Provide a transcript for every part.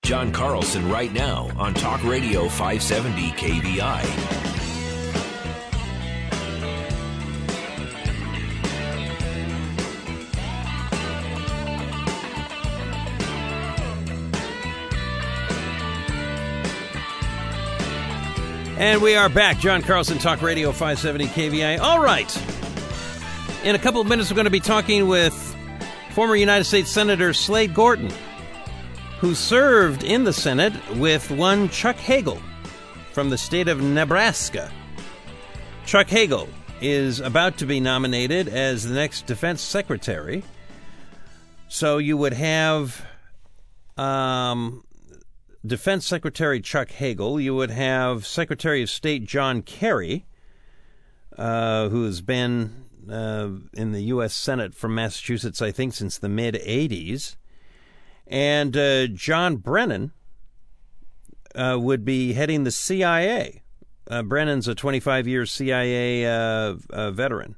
John Carlson right now on Talk Radio 570 KVI. And we are back. John Carlson, Talk Radio 570 KVI. All right. In a couple of minutes, we're going to be talking with former United States Senator Slade Gorton, who served in the Senate with one Chuck Hagel from the state of Nebraska. Chuck Hagel is about to be nominated as the next defense secretary. So you would have Defense Secretary Chuck Hagel. You would have Secretary of State John Kerry, who has been in the U.S. Senate from Massachusetts, I think, since the mid-'80s. And John Brennan would be heading the CIA. Brennan's a 25-year CIA veteran.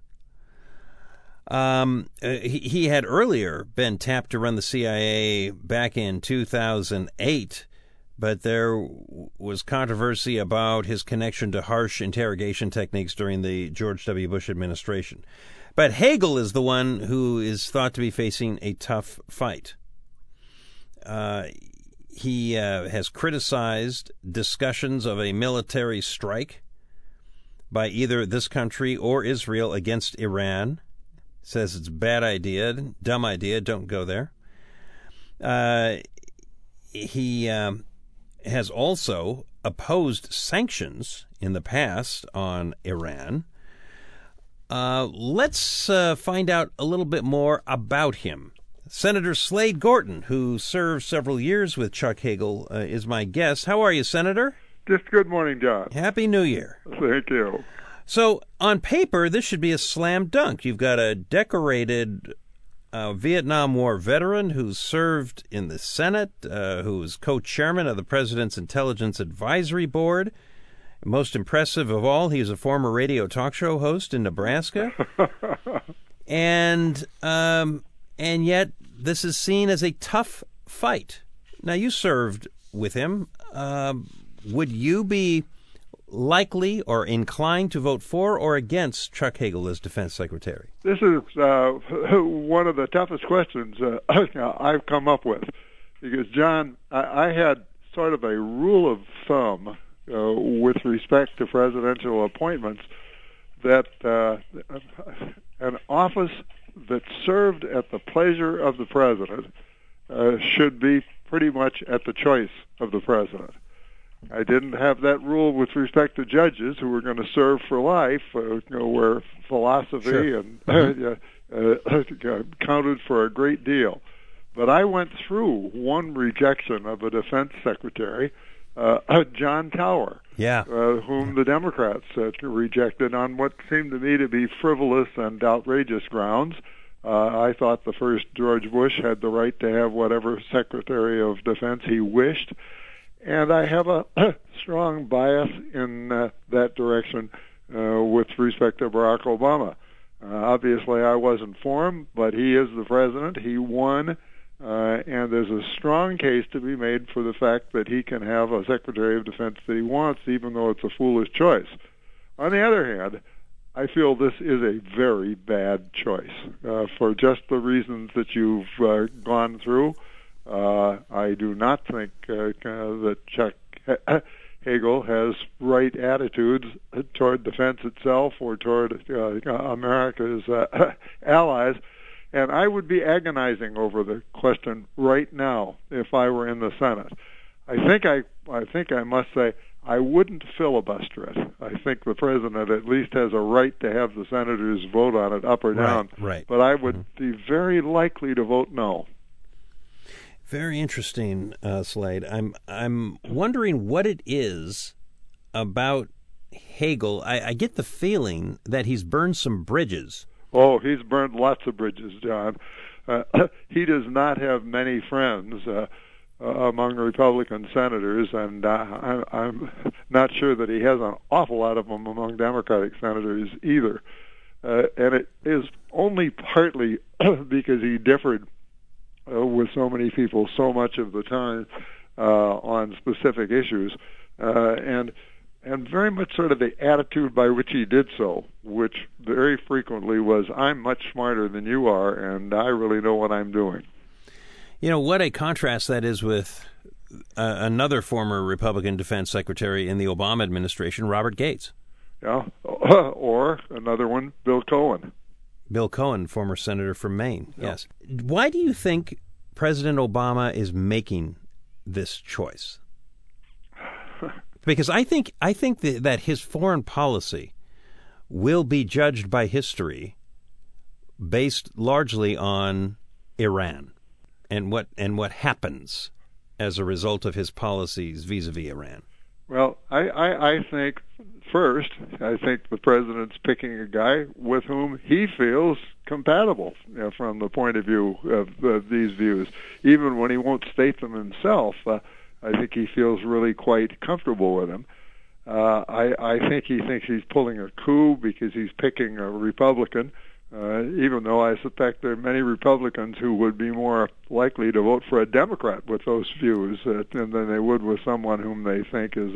He had earlier been tapped to run the CIA back in 2008, but there was controversy about his connection to harsh interrogation techniques during the George W. Bush administration. But Hagel is the one who is thought to be facing a tough fight. He has criticized discussions of a military strike by either this country or Israel against Iran. Says it's a bad idea, dumb idea, don't go there. He has also opposed sanctions in the past on Iran. Let's find out a little bit more about him. Senator Slade Gorton, who served several years with Chuck Hagel, is my guest. How are you, Senator? Just good morning, John. Happy New Year. Thank you. So, on paper, this should be a slam dunk. You've got a decorated Vietnam War veteran who served in the Senate, who is co-chairman of the President's Intelligence Advisory Board. Most impressive of all, he's a former radio talk show host in Nebraska. and yet, this is seen as a tough fight. Now, you served with him. Would you be likely or inclined to vote for or against Chuck Hagel as defense secretary? This is one of the toughest questions I've come up with. Because, John, I had sort of a rule of thumb with respect to presidential appointments that an office that served at the pleasure of the president should be pretty much at the choice of the president. I didn't have that rule with respect to judges who were going to serve for life, where philosophy counted for a great deal. But I went through one rejection of a defense secretary, John Tower, whom the Democrats rejected on what seemed to me to be frivolous and outrageous grounds. I thought the first George Bush had the right to have whatever Secretary of Defense he wished. And I have a strong bias in that direction with respect to Barack Obama. Obviously, I wasn't for him, but he is the president. He won, and there's a strong case to be made for the fact that he can have a Secretary of Defense that he wants, even though it's a foolish choice. On the other hand, I feel this is a very bad choice for just the reasons that you've gone through. I do not think that Chuck Hagel has right attitudes toward defense itself or toward America's allies, and I would be agonizing over the question right now if I were in the Senate. I think I must say I wouldn't filibuster it. I think the president at least has a right to have the senators vote on it up or down. Right. But I would be very likely to vote no. Very interesting, Slade. I'm wondering what it is about Hagel. I get the feeling that he's burned some bridges. Oh, he's burned lots of bridges, John. He does not have many friends among Republican senators, and I'm not sure that he has an awful lot of them among Democratic senators either. And it is only partly because he differed with so many people so much of the time on specific issues, and very much sort of the attitude by which he did so, which very frequently was, I'm much smarter than you are, and I really know what I'm doing. You know, what a contrast that is with another former Republican defense secretary in the Obama administration, Robert Gates. Yeah, or another one, Bill Cohen. Bill Cohen, former senator from Maine, yes. Why do you think President Obama is making this choice? Because I think that his foreign policy will be judged by history based largely on Iran and what happens as a result of his policies vis-a-vis Iran. Well, I think, first, I think the president's picking a guy with whom he feels compatible, from the point of view of these views. Even when he won't state them himself, I think he feels really quite comfortable with him. I think he thinks he's pulling a coup because he's picking a Republican, even though I suspect there are many Republicans who would be more likely to vote for a Democrat with those views than they would with someone whom they think is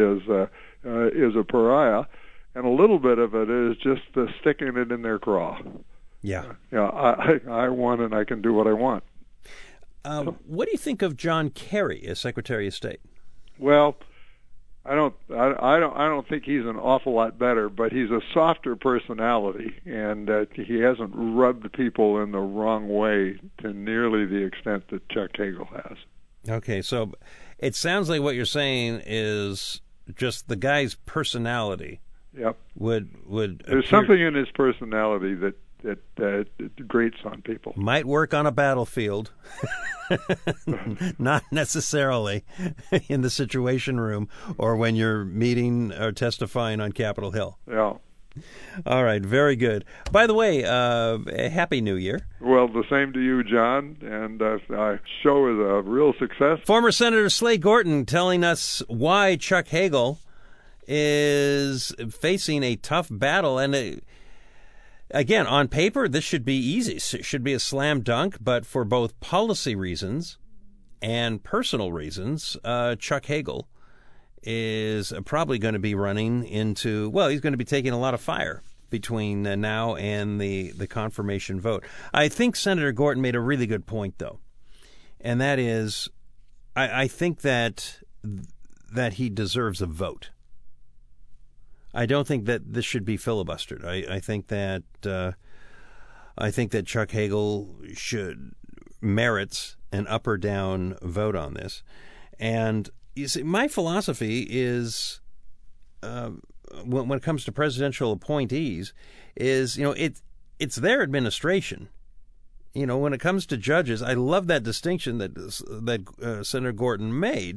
a pariah. And a little bit of it is just sticking it in their craw. Yeah. I won and I can do what I want. What do you think of John Kerry as Secretary of State? Well, I don't think he's an awful lot better, but he's a softer personality, and he hasn't rubbed people in the wrong way to nearly the extent that Chuck Hagel has. Okay, so it sounds like what you're saying is just the guy's personality. Yep. Would there's something in his personality that grates on people. Might work on a battlefield, not necessarily in the Situation Room or when you're meeting or testifying on Capitol Hill. Yeah. All right, very good. By the way, Happy New Year. Well, the same to you, John, and our show is a real success. Former Senator Slade Gorton telling us why Chuck Hagel is facing a tough battle, and again, on paper, this should be easy. It should be a slam dunk, but for both policy reasons and personal reasons, Chuck Hagel is probably going to be running into, well, he's going to be taking a lot of fire between now and the confirmation vote. I think Senator Gorton made a really good point, though, and that is, I think that he deserves a vote. I don't think that this should be filibustered. I think that Chuck Hagel merits an up or down vote on this. And you see, my philosophy is when it comes to presidential appointees is, it's their administration. When it comes to judges, I love that distinction that Senator Gorton made.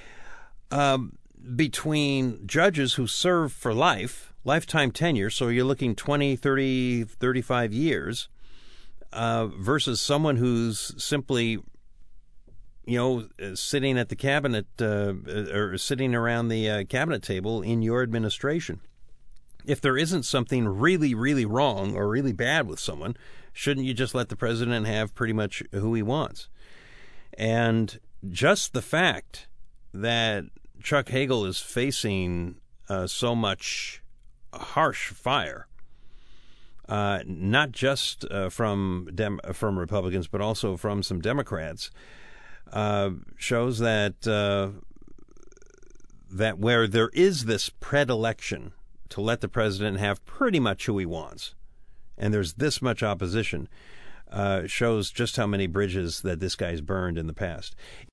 Between judges who serve for lifetime tenure, so you're looking 20, 30, 35 years, versus someone who's simply, sitting at the cabinet or sitting around the cabinet table in your administration. If there isn't something really, really wrong or really bad with someone, shouldn't you just let the president have pretty much who he wants? And just the fact that Chuck Hagel is facing so much harsh fire, not just from Republicans, but also from some Democrats, shows that where there is this predilection to let the president have pretty much who he wants, and there's this much opposition, shows just how many bridges that this guy's burned in the past.